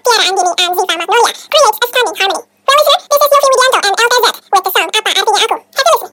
Tiara Andini and Ziva Magnolia creates a stunning harmony. Well, listener, this is Yofi Widianto and El Gazette with the song Apa Artinya Aku. Happy listening.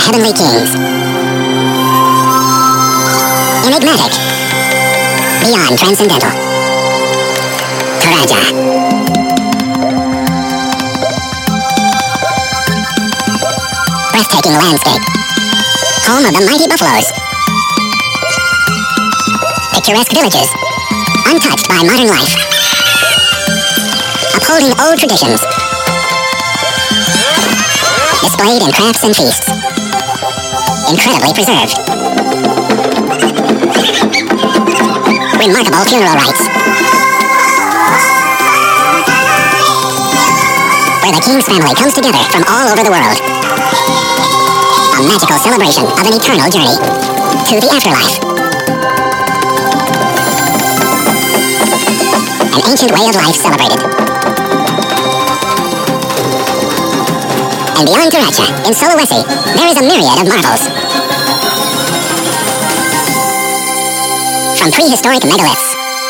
heavenly kings. Enigmatic. Beyond transcendental. Toraja. Breathtaking landscape. Home of the mighty buffaloes. Picturesque villages. Untouched by modern life. Upholding old traditions. Displayed in crafts and feasts. Incredibly preserved. Remarkable funeral rites. Where the king's family comes together from all over the world. A magical celebration of an eternal journey to the afterlife. An ancient way of life celebrated. And beyond Taracha, in Sulawesi, there is a myriad of marvels. From prehistoric megaliths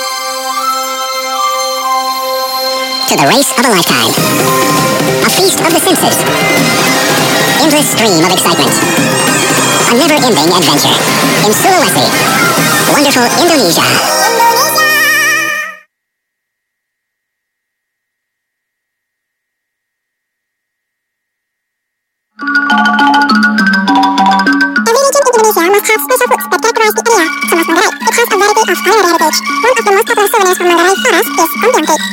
to the race of a lifetime. A feast of the senses. Endless stream of excitement. A never-ending adventure in Sulawesi, wonderful Indonesia. Every region in Indonesia must have special foods that characterize the area. So must Manggarai. It has a variety of culinary heritage. One of the most popular souvenirs from Manggarai Forest is Ompiang cake.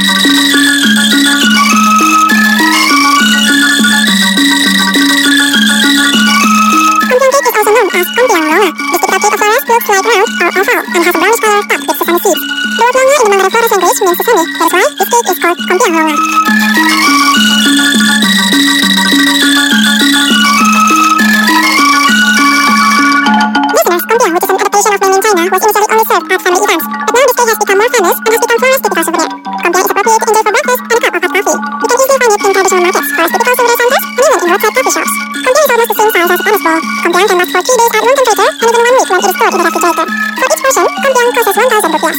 Ompiang cake is also known as Ompiang Longa. This typical cake of forest looks like round or oval and has a brownish color topped with sesame seeds. The word Longa in the Manggarai Forest language means sesame. That is why this cake is called Ompiang Longa. Ompiang, which is an adaptation of mainland China, was initially only served at family events, but now this cake has become more famous and has become forest typical souvenir. Ompiang is appropriate to enjoy for breakfast and a cup of hot coffee. You can easily find it in traditional markets, forest typical souvenir centers, and even in roadside coffee shops. Ompiang is almost the same size as a tennis ball. Ompiang can last for 3 days at room temperature and even 1 week when it is stored in a refrigerator. For each portion, Ompiang costs 1,000 rupiah.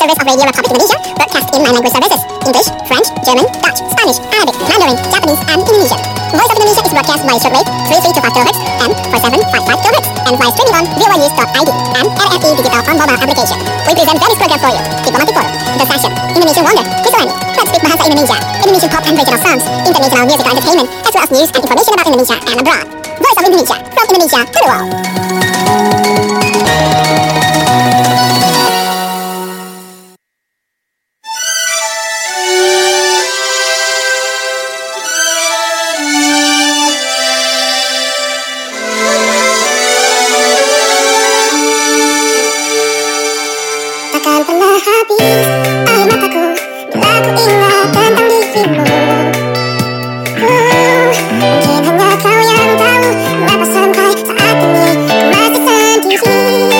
service of Radio Republic Indonesia, broadcast in 9 language services: English, French, German, Dutch, Spanish, Arabic, Mandarin, Japanese, and Indonesian. Voice of Indonesia is broadcast by shortwave 3325 kHz and 4755 kHz, and via streaming on voanews.id and RRI Digital on mobile application. We present various program for you: Diplomatic Forum, The Session, Indonesian Wonder, Kisalani, Let's Speak Bahasa Indonesia, Indonesian pop and regional songs, international musical entertainment, as well as news and information about Indonesia and abroad. Voice of Indonesia, from Indonesia to the world. Takkan pernah habis air mataku bila ku ingat tentang dirimu. Mungkin hanya kau yang tahu mengapa sampai saat ini ku masih sendiri.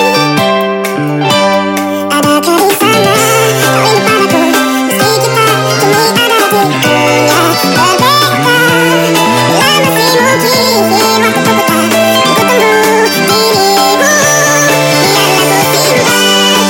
Adakah di sana kau rindu padaku, meski kita kini ada di dunia berbeda. Bila masih mungkin waktu ku putar, ku tunggu dirimu. Biarlah ku simpan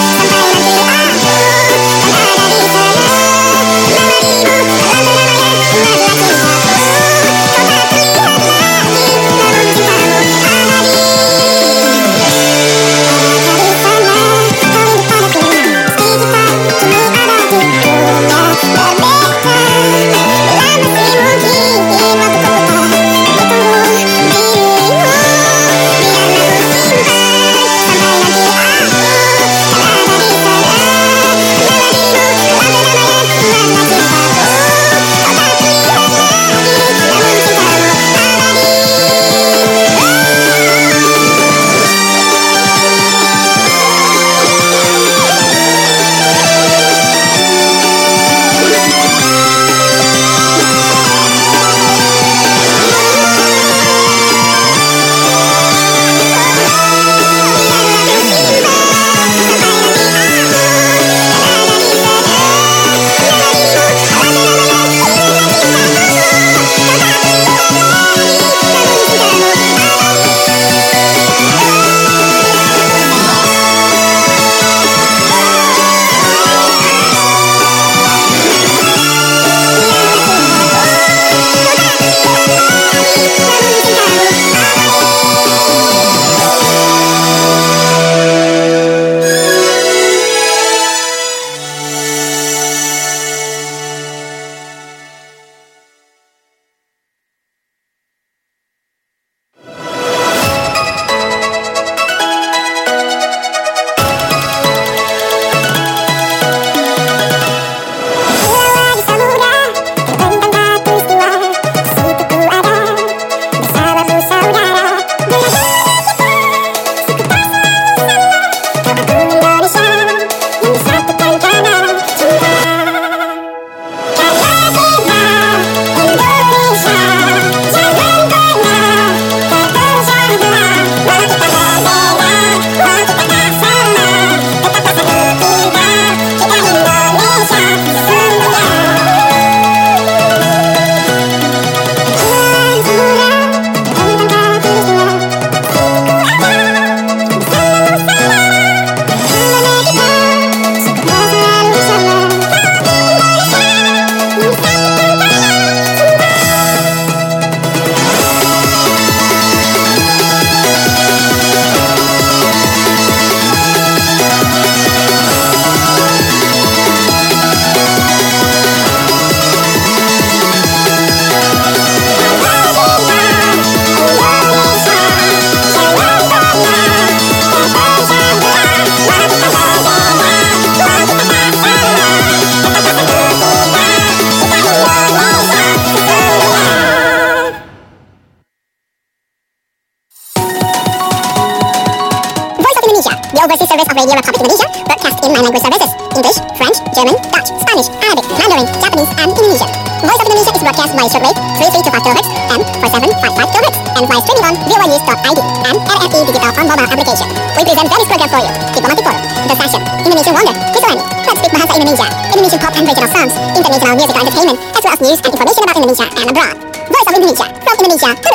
the overseas service of Radio Republic Indonesia, broadcast in 9 language services: English, French, German, Dutch, Spanish, Arabic, Mandarin, Japanese, and Indonesian. Voice of Indonesia is broadcast by shortwave 3325 kHz and 4755 kHz, and via streaming on voanews.id and RRI Digital on mobile application. We present various program for you: Diplomatic Forum, The Session, Indonesian Wonder, Kisalani, Let's Speak Bahasa Indonesia, Indonesian pop and regional songs, international musical entertainment, as well as news and information about Indonesia and abroad. Voice of Indonesia, from Indonesia to the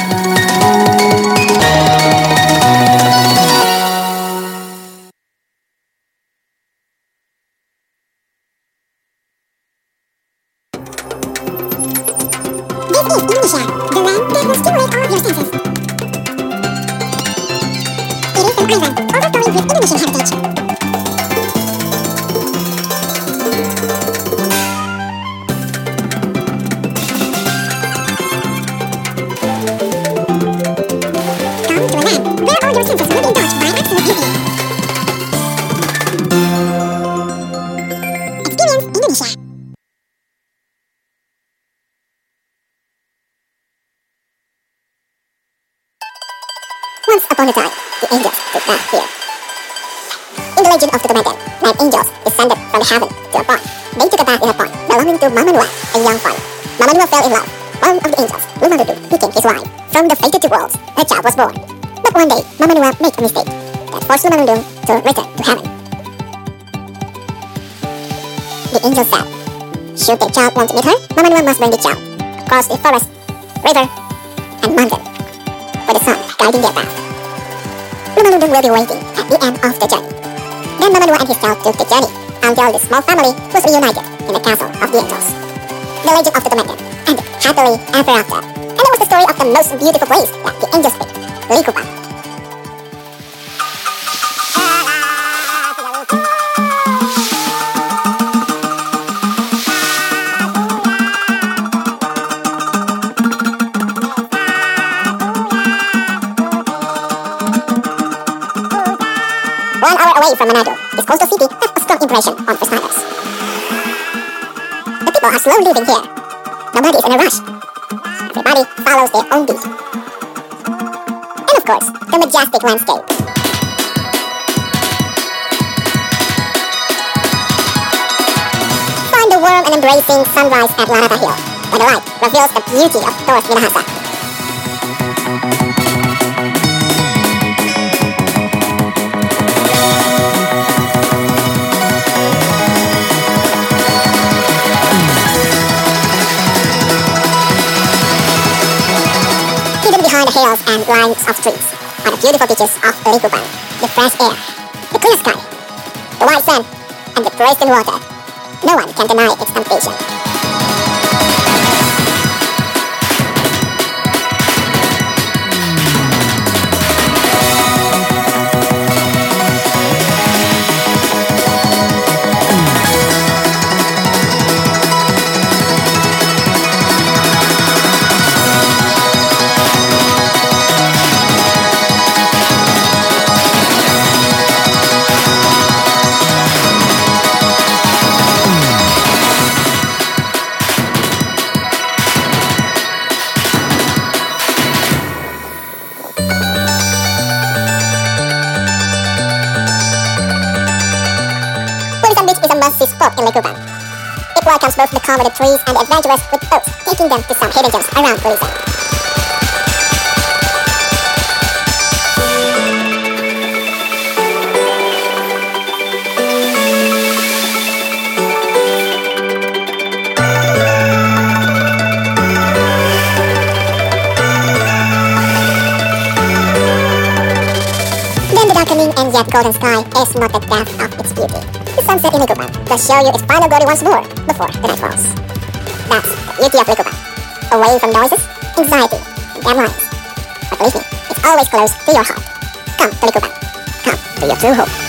world. your senses. It is an island overflowing with Indonesian heritage. Come to a land where all your senses will be indulged by absolute beauty. Experience Indonesia. Once upon a time, the angels did not here. In the legend of the Tumaden, 9 angels descended from the heaven to a pond. They took a bath in a pond belonging to Mama Nuwa, a young farmer. Mama Nuwa fell in love. One of the angels, Lumarudu, became his wife. From the fated two worlds, a child was born. But one day, Mama Nuwa made a mistake that forced Lumarudu to return to heaven. The angels said, should the child want to meet her, Mama Nuwa must bring the child across the forest, river, and mountain, with the sun guiding their path. Lumarudu will be waiting at the end of the journey. Then Mama Nuwa and his child took the journey until the small family was reunited in the castle of the angels. The legend of the Tumaden ended happily ever after. And that was the story of the most beautiful place that the angels picked, Likupang. One hour away from Manado, this coastal city left a strong impression on first-timers. The people are slow living here. Nobody is in a rush. Everybody follows their own beat. And of course, the majestic landscape. Find the warm and embracing sunrise at Larata Hill, where the light reveals the beauty of Torres Minahasa. Behind the hills and lines of trees are the beautiful beaches of Likupang, the fresh air, the clear sky, the white sand, and the pristine water. No one can deny its temptation. Beach is a must-see spot in Likupang. It welcomes both the calm of the trees and the adventurous with boats, taking them to some hidden gems around Pulisan. Then the darkening and yet golden sky is not the death of its beauty. The sunset in Likupang does show you its final glory once more before the night falls. That's the beauty of Likupang. Away from noises, anxiety, and deadlines. But believe me, it's always close to your heart. Come to Likupang. Come to your true home.